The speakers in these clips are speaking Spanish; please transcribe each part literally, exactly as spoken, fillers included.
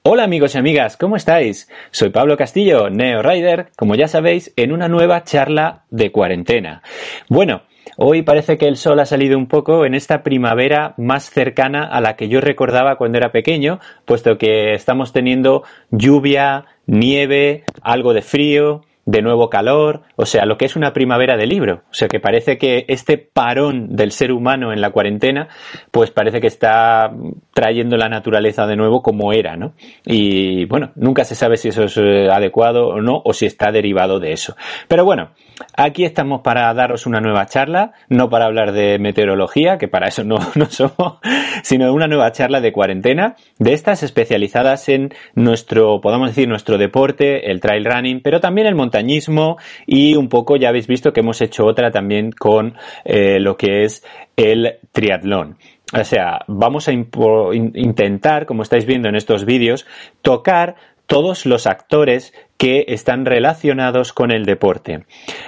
Hola amigos y amigas, ¿cómo estáis? Soy Pablo Castillo, Neo Rider, como ya sabéis, en una nueva charla de cuarentena. Bueno, hoy parece que el sol ha salido un poco en esta primavera más cercana a la que yo recordaba cuando era pequeño, puesto que estamos teniendo lluvia, nieve, algo de frío, de nuevo calor, o sea, lo que es una primavera de libro. O sea, que parece que este parón del ser humano en la cuarentena, pues parece que está trayendo la naturaleza de nuevo como era, ¿no? Y bueno, nunca se sabe si eso es adecuado o no, o si está derivado de eso. Pero bueno, aquí estamos para daros una nueva charla, no para hablar de meteorología, que para eso no, no somos, sino una nueva charla de cuarentena, de estas especializadas en nuestro, podemos decir, nuestro deporte, el trail running, pero también el montañismo y un poco, ya habéis visto que hemos hecho otra también con eh, lo que es el triatlón. O sea, vamos a impo- in- intentar, como estáis viendo en estos vídeos, tocar todos los actores que están relacionados con el deporte.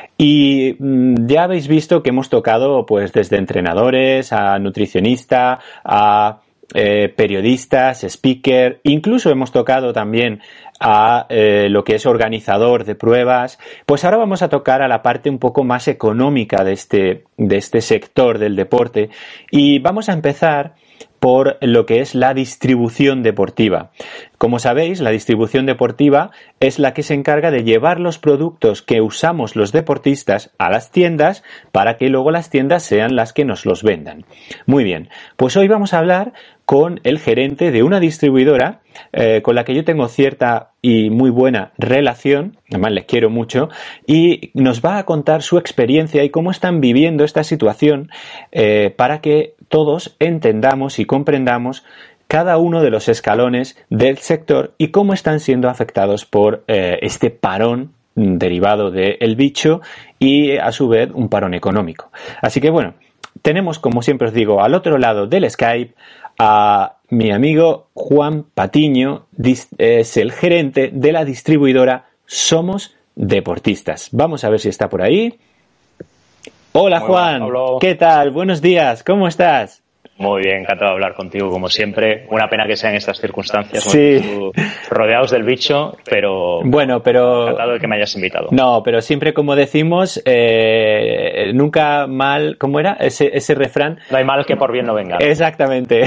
Y mmm, ya habéis visto que hemos tocado pues desde entrenadores a nutricionista, a eh, periodistas, speaker, incluso hemos tocado también a eh, lo que es organizador de pruebas. Pues ahora vamos a tocar a la parte un poco más económica de este, de este sector del deporte y vamos a empezar por lo que es la distribución deportiva. Como sabéis, la distribución deportiva es la que se encarga de llevar los productos que usamos los deportistas a las tiendas para que luego las tiendas sean las que nos los vendan. Muy bien, pues hoy vamos a hablar con el gerente de una distribuidora eh, con la que yo tengo cierta y muy buena relación, además les quiero mucho, y nos va a contar su experiencia y cómo están viviendo esta situación eh, para que todos entendamos y comprendamos cada uno de los escalones del sector y cómo están siendo afectados por eh, este parón derivado del bicho y a su vez un parón económico. Así que bueno, tenemos, como siempre os digo, al otro lado del Skype a mi amigo Juan Patiño, es el gerente de la distribuidora Somos Deportistas. Vamos a ver si está por ahí. Hola Muy Juan, buenas, Pablo. ¿Qué tal? Buenos días, ¿cómo estás? Muy bien, encantado de hablar contigo como siempre. Una pena que sean estas circunstancias, Sí. tú, rodeados del bicho, pero bueno, pero encantado de que me hayas invitado. No, pero siempre como decimos, eh, nunca mal, ¿cómo era ese ese refrán? No hay mal que por bien no venga. Exactamente.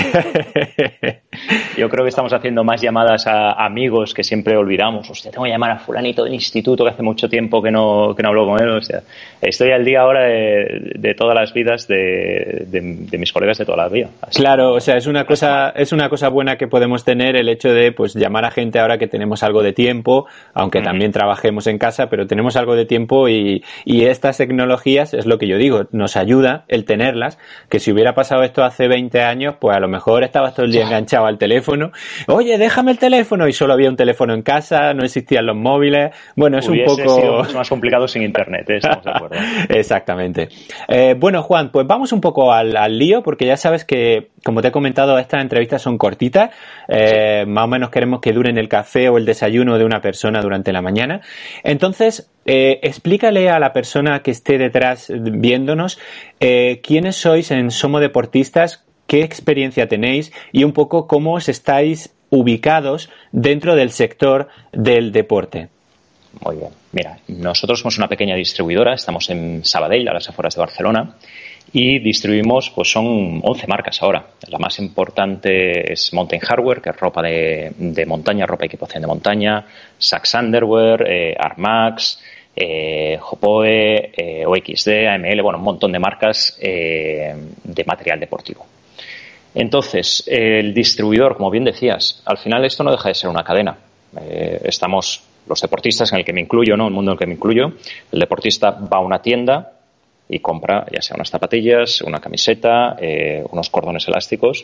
Yo creo que estamos haciendo más llamadas a amigos que siempre olvidamos. Hostia, tengo que llamar a fulanito del instituto que hace mucho tiempo que no que no hablo con él. O sea, estoy al día ahora de, de todas las vidas de, de, de mis colegas de toda la vida. Así claro, o sea, es una cosa es una cosa buena que podemos tener el hecho de pues llamar a gente ahora que tenemos algo de tiempo, aunque uh-huh. también trabajemos en casa, pero tenemos algo de tiempo y, y estas tecnologías es lo que yo digo, nos ayuda el tenerlas, que si hubiera pasado esto hace veinte años, pues a lo mejor estabas todo el día enganchado al teléfono. Oye, déjame el teléfono, y solo había un teléfono en casa, no existían los móviles. Bueno, es Hubiese un poco sido mucho más complicado sin internet, ¿eh? Estamos de acuerdo. Exactamente. Eh, bueno, Juan, pues vamos un poco al, al lío, porque ya sabes que, como te he comentado, estas entrevistas son cortitas. Eh, sí. Más o menos queremos que duren el café o el desayuno de una persona durante la mañana. Entonces, eh, explícale a la persona que esté detrás viéndonos eh, quiénes sois en Somos Deportistas, qué experiencia tenéis y un poco cómo os estáis ubicados dentro del sector del deporte. Muy bien. Mira, nosotros somos una pequeña distribuidora, estamos en Sabadell, a las afueras de Barcelona, y distribuimos, pues son once marcas ahora. La más importante es Mountain Hardwear, que es ropa de, de montaña, ropa y equipación de montaña, Sax Underwear, eh, Armax, eh, Jopoe, eh, O X D, A M L, bueno, un montón de marcas eh, de material deportivo. Entonces, el distribuidor, como bien decías, al final esto no deja de ser una cadena. Eh, estamos los deportistas, en el que me incluyo, ¿no? El mundo en el que me incluyo. El deportista va a una tienda y compra ya sea unas zapatillas, una camiseta, eh, unos cordones elásticos.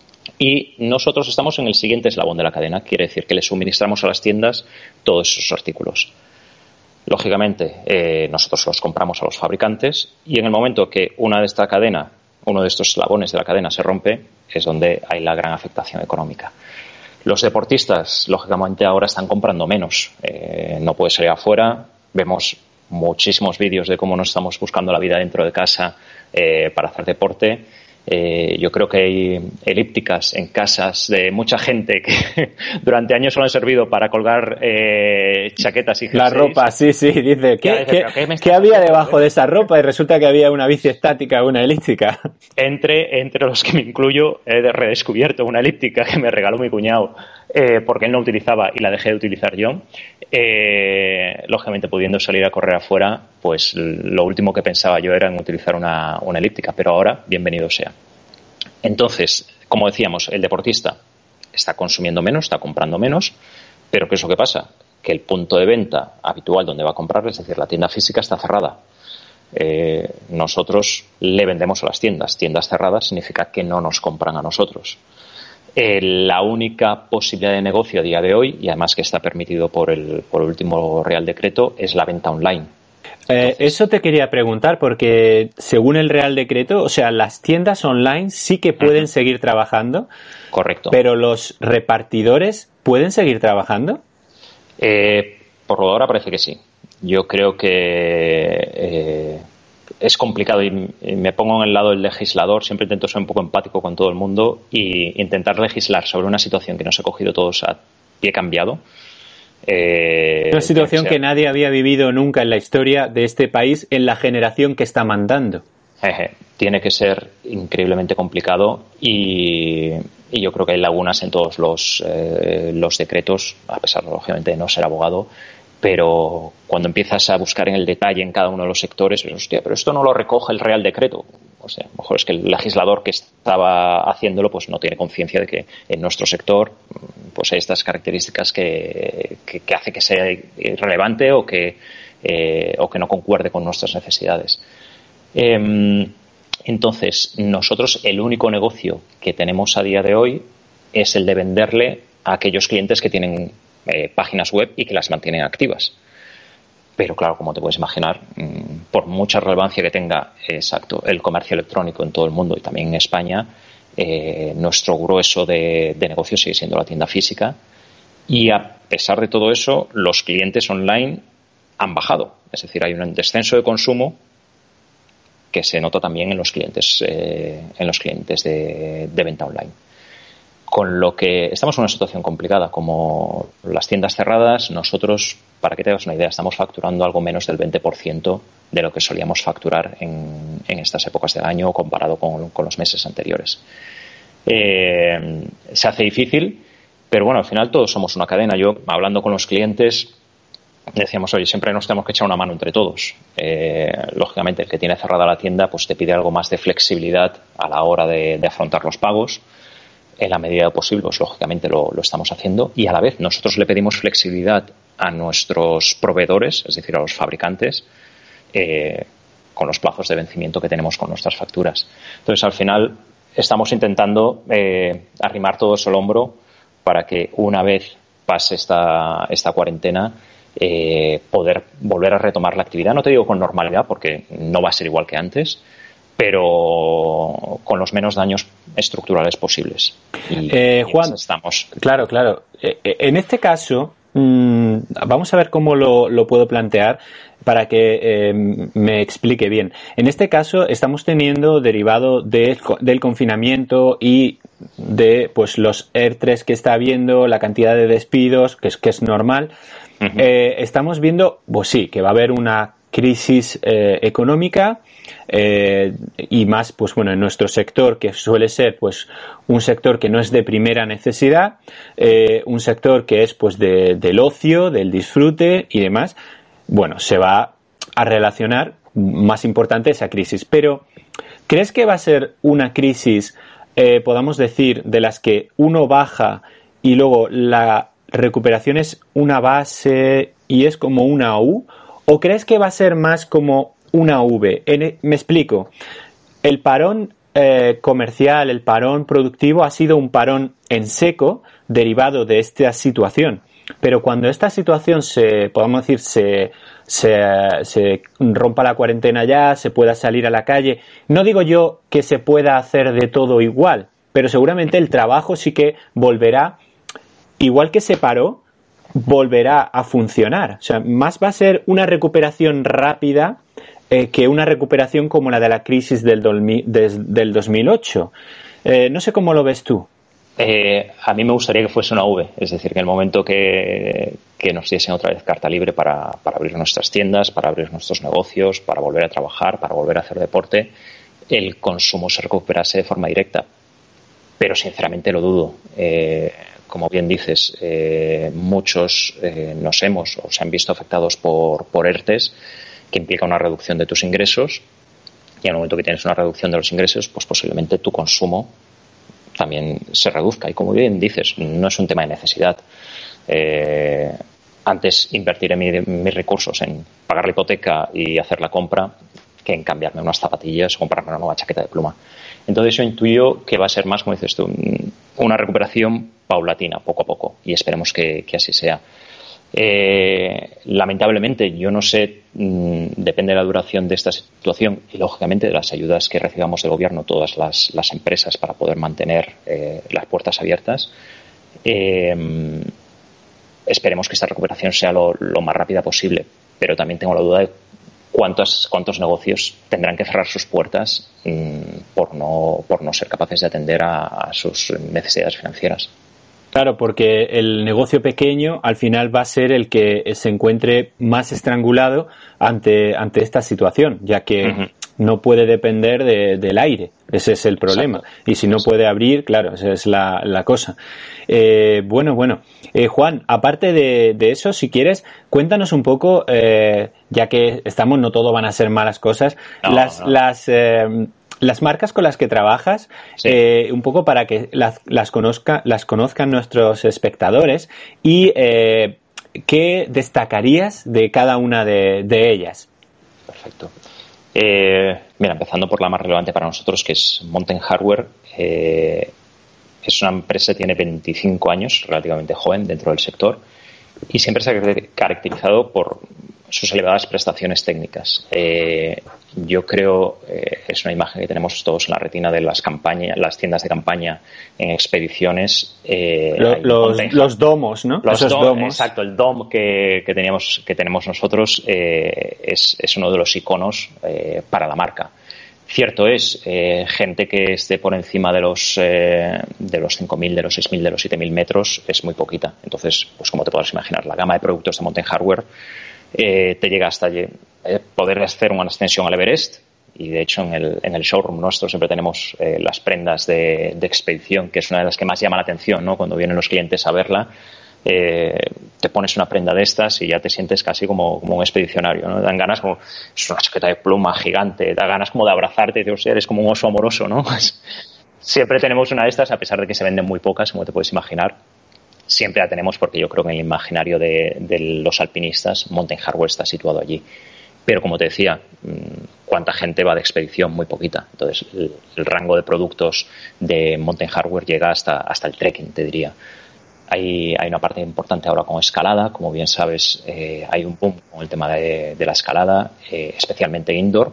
Y nosotros estamos en el siguiente eslabón de la cadena. Quiere decir que le suministramos a las tiendas todos esos artículos. Lógicamente, eh, nosotros los compramos a los fabricantes y en el momento que una de esta cadena, uno de estos eslabones de la cadena se rompe, es donde hay la gran afectación económica. Los deportistas, lógicamente, ahora están comprando menos. Eh, no puede salir afuera. Vemos muchísimos vídeos de cómo nos estamos buscando la vida dentro de casa eh, para hacer deporte. Eh, yo creo que hay elípticas en casas de mucha gente que durante años solo han servido para colgar eh, chaquetas y jerseys. La ropa, sí, sí, dice, ¿qué, ¿qué, ¿qué, ¿qué había debajo de esa ropa? Y resulta que había una bici estática o una elíptica. Entre, entre los que me incluyo, he redescubierto una elíptica que me regaló mi cuñado eh, porque él no utilizaba y la dejé de utilizar yo. Eh, lógicamente, pudiendo salir a correr afuera, pues lo último que pensaba yo era en utilizar una, una elíptica, pero ahora, bienvenido sea. Entonces, como decíamos, el deportista está consumiendo menos, está comprando menos, pero ¿qué es lo que pasa? Que el punto de venta habitual donde va a comprar, es decir, la tienda física, está cerrada. Eh, nosotros le vendemos a las tiendas. Tiendas cerradas significa que no nos compran a nosotros. Eh, la única posibilidad de negocio a día de hoy, y además que está permitido por el, por el último Real Decreto, es la venta online. Eh, eso te quería preguntar, porque según el Real Decreto, o sea, las tiendas online sí que pueden uh-huh. seguir trabajando. Correcto. Pero los repartidores, ¿pueden seguir trabajando? Eh, por lo de ahora parece que sí. Yo creo que eh, es complicado y, y me pongo en el lado del legislador. Siempre intento ser un poco empático con todo el mundo y intentar legislar sobre una situación que nos ha cogido todos a pie cambiado. Eh, una situación que, que nadie había vivido nunca en la historia de este país en la generación que está mandando. Jeje, tiene que ser increíblemente complicado y, y yo creo que hay lagunas en todos los, eh, los decretos, a pesar, lógicamente, de no ser abogado. Pero cuando empiezas a buscar en el detalle en cada uno de los sectores, pues, hostia, pero esto no lo recoge el Real Decreto. O sea, a lo mejor es que el legislador que estaba haciéndolo pues no tiene conciencia de que en nuestro sector pues hay estas características que, que, que hace que sea irrelevante o que, eh, o que no concuerde con nuestras necesidades. Eh, entonces, nosotros el único negocio que tenemos a día de hoy es el de venderle a aquellos clientes que tienen Eh, páginas web y que las mantienen activas. Pero claro, como te puedes imaginar, mmm, por mucha relevancia que tenga exacto el comercio electrónico en todo el mundo y también en España, eh, nuestro grueso de, de negocio sigue siendo la tienda física y a pesar de todo eso, los clientes online han bajado. Es decir, hay un descenso de consumo que se nota también en los clientes, eh, en los clientes de, de venta online. Con lo que estamos en una situación complicada, como las tiendas cerradas, nosotros, para que te hagas una idea, estamos facturando algo menos del veinte por ciento de lo que solíamos facturar en, en estas épocas del año comparado con, con los meses anteriores. Eh, se hace difícil, pero bueno, al final todos somos una cadena. Yo, hablando con los clientes, decíamos, oye, siempre nos tenemos que echar una mano entre todos. Eh, lógicamente, el que tiene cerrada la tienda, pues te pide algo más de flexibilidad a la hora de, de afrontar los pagos. En la medida de posible, pues lógicamente lo, lo estamos haciendo y a la vez nosotros le pedimos flexibilidad a nuestros proveedores, es decir, a los fabricantes, eh, con los plazos de vencimiento que tenemos con nuestras facturas. Entonces, al final, estamos intentando eh, arrimar todo eso al hombro para que una vez pase esta, esta cuarentena, eh, poder volver a retomar la actividad. No te digo con normalidad, porque no va a ser igual que antes, pero con los menos daños estructurales posibles. Y, eh, Juan, y estamos. Claro, claro. Eh, en este caso, mmm, vamos a ver cómo lo, lo puedo plantear para que eh, me explique bien. En este caso, estamos teniendo derivado de, del confinamiento y de pues los E R T E S que está habiendo, la cantidad de despidos, que es, que es normal. Uh-huh. Eh, estamos viendo, pues sí, que va a haber una crisis eh, económica eh, y más, pues bueno, en nuestro sector, que suele ser pues un sector que no es de primera necesidad, eh, un sector que es pues de, del ocio, del disfrute y demás, bueno, se va a relacionar más importante esa crisis. Pero, ¿crees que va a ser una crisis, eh, podamos decir, de las que uno baja y luego la recuperación es una base y es como una U? ¿O crees que va a ser más como una V? En, me explico. El parón eh, comercial, el parón productivo ha sido un parón en seco derivado de esta situación. Pero cuando esta situación se, podemos decir, se, se, se rompa la cuarentena ya, se pueda salir a la calle, no digo yo que se pueda hacer de todo igual, pero seguramente el trabajo sí que volverá, igual que se paró, volverá a funcionar. O sea, más va a ser una recuperación rápida eh, que una recuperación como la de la crisis del, dolmi, des, del dos mil ocho. Eh, no sé cómo lo ves tú. Eh, a mí me gustaría que fuese una V, es decir, que en el momento que, que nos diesen otra vez carta libre para, para abrir nuestras tiendas, para abrir nuestros negocios, para volver a trabajar, para volver a hacer deporte, el consumo se recuperase de forma directa. Pero sinceramente lo dudo. Eh, como bien dices, eh, muchos eh, nos hemos o se han visto afectados por, por ERTES, que implica una reducción de tus ingresos, y en el momento que tienes una reducción de los ingresos, pues posiblemente tu consumo también se reduzca. Y como bien dices, no es un tema de necesidad. Eh, antes invertiré mi, mis recursos en pagar la hipoteca y hacer la compra que en cambiarme unas zapatillas o comprarme una nueva chaqueta de pluma. Entonces yo intuyo que va a ser más, como dices tú, una recuperación paulatina, poco a poco, y esperemos que, que así sea. Eh, lamentablemente, yo no sé, mmm, depende de la duración de esta situación y lógicamente de las ayudas que recibamos del gobierno, todas las, las empresas, para poder mantener eh, las puertas abiertas. Eh, esperemos que esta recuperación sea lo, lo más rápida posible, pero también tengo la duda de cuántos, cuántos negocios tendrán que cerrar sus puertas mmm, por, no, por no ser capaces de atender a, a sus necesidades financieras. Claro, porque el negocio pequeño al final va a ser el que se encuentre más estrangulado ante, ante esta situación, ya que uh-huh. no puede depender de, del aire. Ese es el problema. Exacto. Y si no puede abrir, claro, esa es la, la cosa. Eh, bueno, bueno. Eh, Juan, aparte de, de eso, si quieres, cuéntanos un poco, eh, ya que estamos, no todo van a ser malas cosas, no, las... No. las eh, las marcas con las que trabajas, sí. eh, un poco para que las, las, conozca, las conozcan nuestros espectadores y eh, ¿qué destacarías de cada una de, de ellas? Perfecto. Eh, mira, empezando por la más relevante para nosotros, que es Mountain Hardwear. Eh, es una empresa que tiene veinticinco años, relativamente joven dentro del sector, y siempre se ha caracterizado por sus elevadas prestaciones técnicas. Eh, yo creo, eh, es una imagen que tenemos todos en la retina de las campañas, las tiendas de campaña en expediciones. Eh, los, los, los domos, ¿no? Los Esos dom, domos. Exacto, el dom que, que teníamos, que tenemos nosotros eh, es, es uno de los iconos eh, para la marca. Cierto es, eh, gente que esté por encima de los eh, de los cinco mil, de los seis mil, de los siete mil metros es muy poquita. Entonces, pues como te podrás imaginar, la gama de productos de Mountain Hardwear eh, te llega hasta eh, poder hacer una ascensión al Everest. Y de hecho en el, en el showroom nuestro siempre tenemos eh, las prendas de, de expedición, que es una de las que más llama la atención, ¿no? Cuando vienen los clientes a verla, eh, te pones una prenda de estas y ya te sientes casi como, como un expedicionario, ¿no? Dan ganas como, es una chaqueta de pluma gigante, da ganas como de abrazarte y de, o sea, eres como un oso amoroso, ¿no? Pues, siempre tenemos una de estas, a pesar de que se venden muy pocas, como te puedes imaginar. Siempre la tenemos porque yo creo que en el imaginario de, de los alpinistas, Mountain Hardwear está situado allí. Pero como te decía, ¿cuánta gente va de expedición? Muy poquita. Entonces, el, el rango de productos de Mountain Hardwear llega hasta, hasta el trekking, te diría. Hay, hay una parte importante ahora con escalada. Como bien sabes, eh, hay un boom con el tema de, de la escalada, eh, especialmente indoor.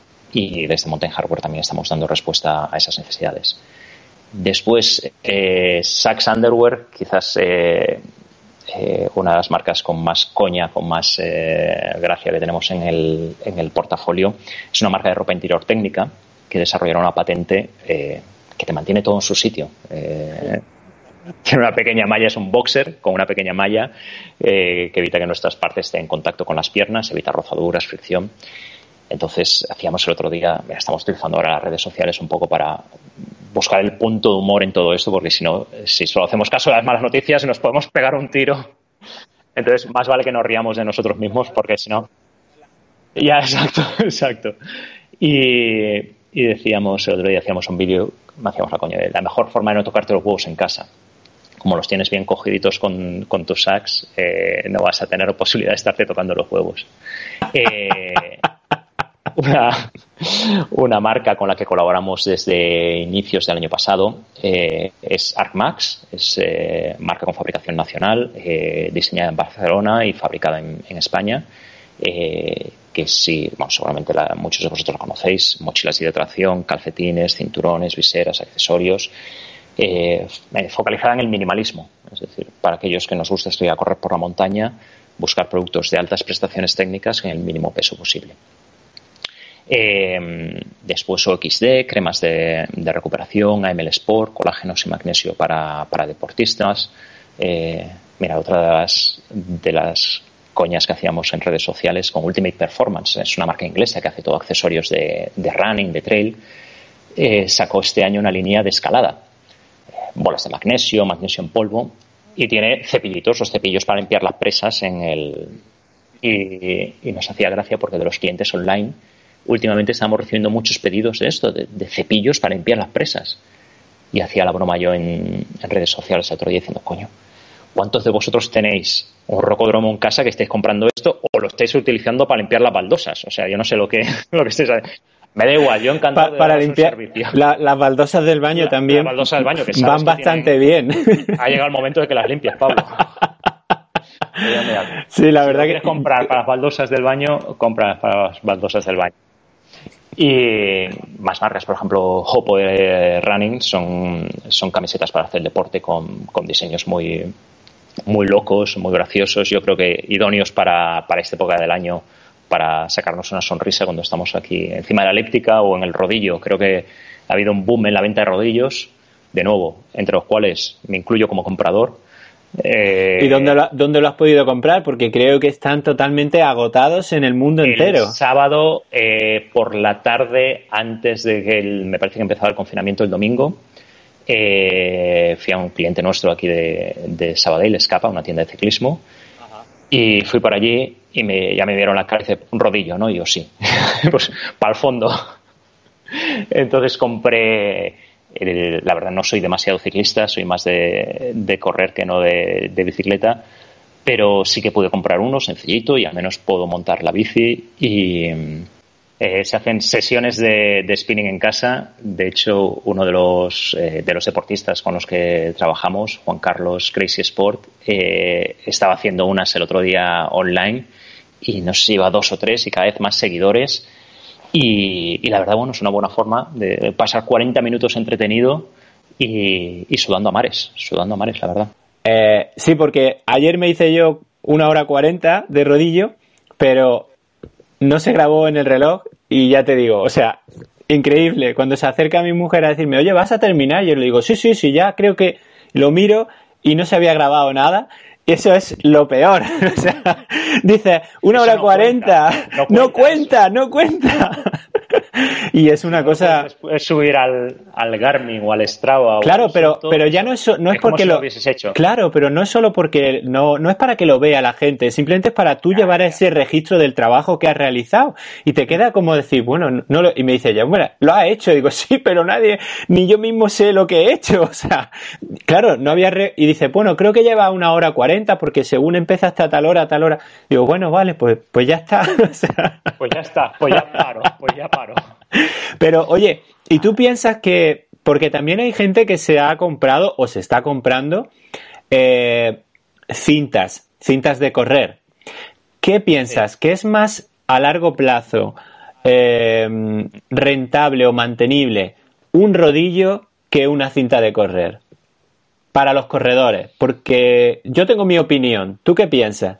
Y desde Mountain Hardwear también estamos dando respuesta a esas necesidades. Después, eh, Sax Underwear, quizás... Eh, Eh, una de las marcas con más coña, con más eh, gracia que tenemos en el, en el portafolio. Es una marca de ropa interior técnica que desarrollaron una patente eh, que te mantiene todo en su sitio. Eh, tiene una pequeña malla, es un boxer con una pequeña malla eh, que evita que nuestras partes estén en contacto con las piernas, evita rozaduras, fricción. Entonces, hacíamos el otro día, mira, estamos utilizando ahora las redes sociales un poco para buscar el punto de humor en todo esto, porque si no, si solo hacemos caso de las malas noticias, nos podemos pegar un tiro. Entonces, más vale que nos riamos de nosotros mismos, porque si no... Ya, exacto, exacto. Y, y decíamos, el otro día hacíamos un vídeo, me hacíamos la coña de la mejor forma de no tocarte los huevos en casa. Como los tienes bien cogiditos con, con tus sacks, eh, no vas a tener posibilidad de estarte tocando los huevos. Eh... Una, una marca con la que colaboramos desde inicios del año pasado eh, es Arcmax, es eh, marca con fabricación nacional, eh, diseñada en Barcelona y fabricada en, en España, eh, que sí, bueno, seguramente la, muchos de vosotros la conocéis, mochilas de hidratación, calcetines, cinturones, viseras, accesorios, eh, focalizada en el minimalismo, es decir, para aquellos que nos gusta estudiar a correr por la montaña, buscar productos de altas prestaciones técnicas en el mínimo peso posible. Eh, después O X D, cremas de, de recuperación, A M L Sport, colágenos y magnesio para, para deportistas. Eh, mira, otra de las, de las coñas que hacíamos en redes sociales con Ultimate Performance, es una marca inglesa que hace todo accesorios de, de running, de trail, eh, sacó este año una línea de escalada, bolas de magnesio, magnesio en polvo, y tiene cepillitos, los cepillos para limpiar las presas en el... Y, y nos hacía gracia porque de los clientes online últimamente estamos recibiendo muchos pedidos de esto, de, de cepillos para limpiar las presas. Y hacía la broma yo en, en redes sociales el otro día diciendo, coño, ¿cuántos de vosotros tenéis un rocódromo en casa que estáis comprando esto o lo estáis utilizando para limpiar las baldosas? O sea, yo no sé lo que, lo que estáis haciendo. Me da igual, yo encantado pa, de para limpiar la, las baldosas del baño la, también la baldosa del baño, que van bastante tienen, bien. Ha llegado el momento de que las limpies, Pablo. Sí, la si verdad quieres que comprar para las baldosas del baño, compra para las baldosas del baño. Y más marcas, por ejemplo, Hopo de Running, son, son camisetas para hacer deporte con, con diseños muy, muy locos, muy graciosos. Yo creo que idóneos para, para esta época del año, para sacarnos una sonrisa cuando estamos aquí encima de la elíptica o en el rodillo. Creo que ha habido un boom en la venta de rodillos, de nuevo, entre los cuales me incluyo como comprador. Eh, ¿Y dónde lo, dónde lo has podido comprar? Porque creo que están totalmente agotados en el mundo el entero. El sábado eh, por la tarde, antes de que el, me parece que empezaba el confinamiento el domingo, eh, fui a un cliente nuestro aquí de, de Sabadell, Escapa, una tienda de ciclismo. Ajá. Y fui por allí y me, ya me vieron la cara y dice, un rodillo, ¿no? Y yo sí, pues para el fondo. Entonces compré... La verdad no soy demasiado ciclista, soy más de, de correr que no de, de bicicleta, pero sí que pude comprar uno sencillito y al menos puedo montar la bici y eh, se hacen sesiones de, de spinning en casa. De hecho, uno de los, eh, de los deportistas con los que trabajamos, Juan Carlos Crazy Sport, eh, estaba haciendo unas el otro día online y no sé si iba dos o tres y cada vez más seguidores. Y, y la verdad, bueno, es una buena forma de pasar cuarenta minutos entretenido y, y sudando a mares, sudando a mares, la verdad. Eh, sí, porque ayer me hice yo una hora cuarenta de rodillo, pero no se grabó en el reloj y ya te digo, o sea, increíble. Cuando se acerca mi mujer a decirme, oye, ¿vas a terminar? Yo le digo, sí, sí, sí, ya creo que lo miro y no se había grabado nada. Eso es lo peor. O sea, dice, una hora cuarenta. No cuenta, no cuenta. Y es una cosa... Puedes subir al, al Garmin o al Strava. Claro, o pero, pero ya no es, no es, es porque si lo... lo hubieses hecho. Claro, pero no es solo porque... No, no es para que lo vea la gente. Simplemente es para tú claro, llevar ese registro del trabajo que has realizado. Y te queda como decir, bueno, no lo... Y me dice ella, bueno, lo has hecho. Y digo, sí, pero nadie... Ni yo mismo sé lo que he hecho. O sea, claro, no había... Re... Y dice, bueno, creo que lleva una hora cuarenta porque según empezaste a tal hora, a tal hora... Digo, bueno, vale, pues, pues ya está. O sea... Pues ya está, pues ya paro, pues ya paro. Pero, oye, ¿y tú piensas que, porque también hay gente que se ha comprado o se está comprando eh, cintas, cintas de correr? ¿Qué piensas? Sí. ¿Que es más a largo plazo eh, rentable o mantenible un rodillo que una cinta de correr? Para los corredores, porque yo tengo mi opinión. ¿Tú qué piensas?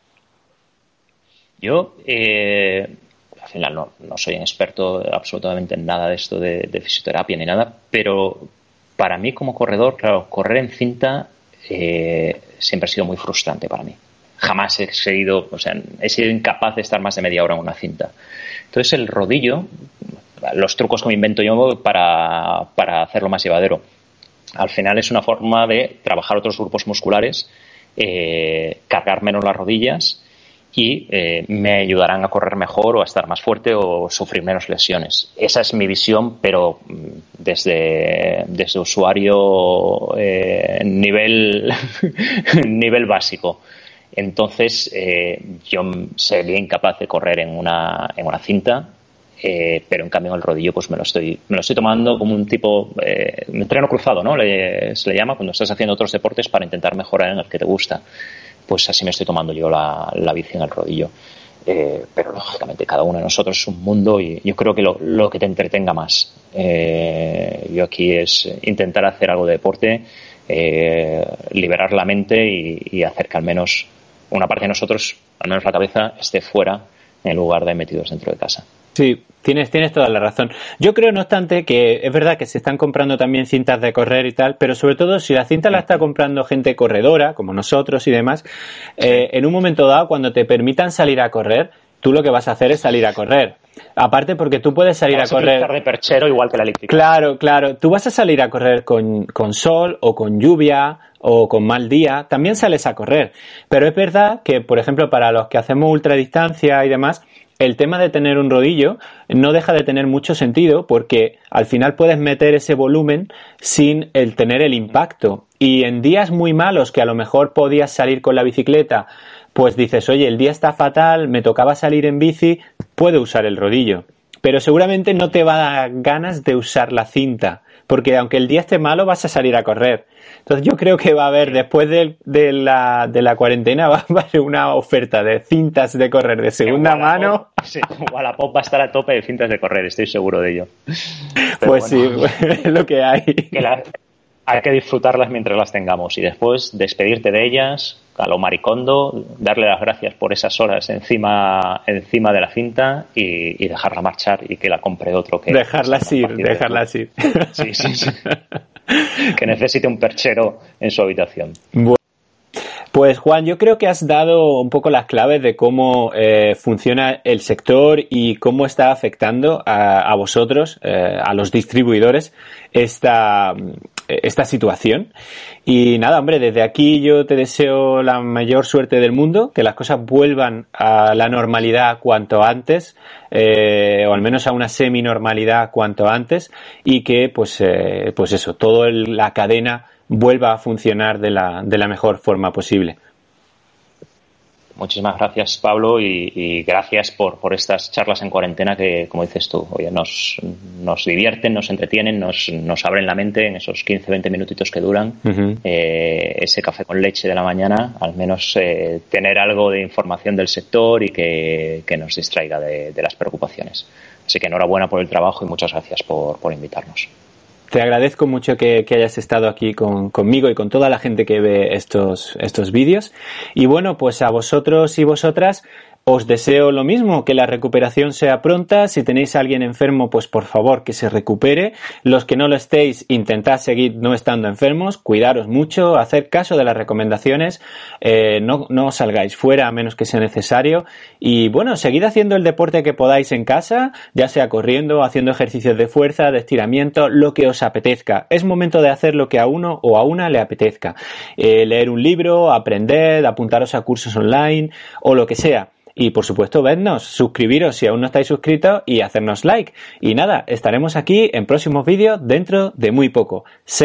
Yo, eh... al final no, no soy un experto absolutamente en nada de esto de, de fisioterapia ni nada, pero para mí como corredor, claro, correr en cinta eh, siempre ha sido muy frustrante para mí. Jamás he seguido, o sea, he sido incapaz de estar más de media hora en una cinta. Entonces el rodillo, los trucos que me invento yo para, para hacerlo más llevadero, al final es una forma de trabajar otros grupos musculares, eh, cargar menos las rodillas y eh, me ayudarán a correr mejor o a estar más fuerte o sufrir menos lesiones. Esa es mi visión, pero desde, desde usuario eh, nivel, nivel básico. Entonces, eh, yo sería incapaz de correr en una, en una cinta, eh, pero en cambio en el rodillo pues me lo estoy, me lo estoy tomando como un tipo eh, un entreno cruzado, ¿no? Le, se le llama cuando estás haciendo otros deportes para intentar mejorar en el que te gusta. Pues así me estoy tomando yo la, la bici en el rodillo. Eh, pero lógicamente cada uno de nosotros es un mundo y yo creo que lo, lo que te entretenga más. Eh, yo aquí es intentar hacer algo de deporte, eh, liberar la mente y, y hacer que al menos una parte de nosotros, al menos la cabeza, esté fuera en lugar de metidos dentro de casa. Sí, tienes, tienes toda la razón. Yo creo, no obstante, que es verdad que se están comprando también cintas de correr y tal, pero sobre todo si la cinta la está comprando gente corredora, como nosotros y demás, eh, en un momento dado, cuando te permitan salir a correr, tú lo que vas a hacer es salir a correr. Aparte porque tú puedes salir vas a correr... de perchero igual que la elíptica. Claro, claro. Tú vas a salir a correr con, con sol o con lluvia o con mal día. También sales a correr. Pero es verdad que, por ejemplo, para los que hacemos ultradistancia y demás, el tema de tener un rodillo no deja de tener mucho sentido porque al final puedes meter ese volumen sin el tener el impacto. Y en días muy malos que a lo mejor podías salir con la bicicleta, pues dices, oye, el día está fatal, me tocaba salir en bici, puedo usar el rodillo. Pero seguramente no te va a dar ganas de usar la cinta, porque aunque el día esté malo vas a salir a correr. Entonces yo creo que va a haber, después de, de, la, de la cuarentena, va a haber una oferta de cintas de correr de segunda mano. Sí, Wallapop va a estar a tope de cintas de correr, estoy seguro de ello. Pero pues bueno, sí, es lo que hay. Que la, hay que disfrutarlas mientras las tengamos y después despedirte de ellas a lo Maricondo, darle las gracias por esas horas encima encima de la cinta y, y dejarla marchar y que la compre otro. Que dejarlas ir, dejarlas ir. Sí, sí, sí. Que necesite un perchero en su habitación. Bueno. Pues Juan, yo creo que has dado un poco las claves de cómo eh, funciona el sector y cómo está afectando a, a vosotros, eh, a los distribuidores, esta, esta situación. Y nada, hombre, desde aquí yo te deseo la mayor suerte del mundo, que las cosas vuelvan a la normalidad cuanto antes, eh, o al menos a una semi-normalidad cuanto antes, y que, pues, eh, pues eso, toda la cadena vuelva a funcionar de la, de la mejor forma posible. Muchísimas gracias, Pablo, y, y gracias por, por estas charlas en cuarentena que, como dices tú, oye, nos, nos divierten, nos entretienen, nos, nos abren la mente en esos quince, veinte minutitos que duran. Uh-huh. eh, ese café con leche de la mañana, al menos eh, tener algo de información del sector y que, que nos distraiga de, de las preocupaciones. Así que enhorabuena por el trabajo y muchas gracias por, por invitarnos. Te agradezco mucho que, que hayas estado aquí con, conmigo y con toda la gente que ve estos, estos vídeos. Y bueno, pues a vosotros y vosotras os deseo lo mismo, que la recuperación sea pronta. Si tenéis a alguien enfermo, pues por favor que se recupere. Los que no lo estéis, intentad seguir no estando enfermos, cuidaros mucho, hacer caso de las recomendaciones, eh, no, no salgáis fuera a menos que sea necesario. Y bueno, seguid haciendo el deporte que podáis en casa, ya sea corriendo, haciendo ejercicios de fuerza, de estiramiento, lo que os apetezca. Es momento de hacer lo que a uno o a una le apetezca. Eh, leer un libro, aprender, apuntaros a cursos online o lo que sea. Y por supuesto, vednos, suscribiros si aún no estáis suscritos y hacernos like. Y nada, estaremos aquí en próximos vídeos dentro de muy poco.